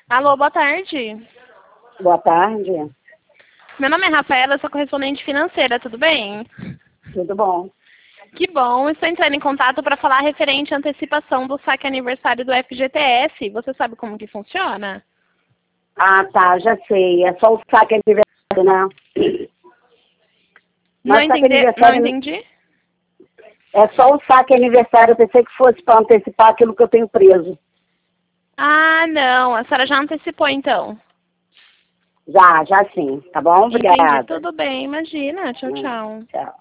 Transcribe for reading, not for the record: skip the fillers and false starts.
Alô, boa tarde. Boa tarde. Meu nome é Rafaela, eu sou correspondente financeira, tudo bem? Tudo bom? Que bom, estou entrando em contato para falar referente à antecipação do saque aniversário do FGTS. Você sabe como que funciona? Ah, tá, já sei. É só o saque aniversário, né? Não Mas saque entendi, não aniversário entendi? é só o saque aniversário. Eu pensei que fosse para antecipar aquilo que eu tenho preso. Ah, não, a senhora já antecipou então. Já sim. Tá bom? Entendi, Obrigada. tudo bem, imagina. Tchau, tchau. Tchau.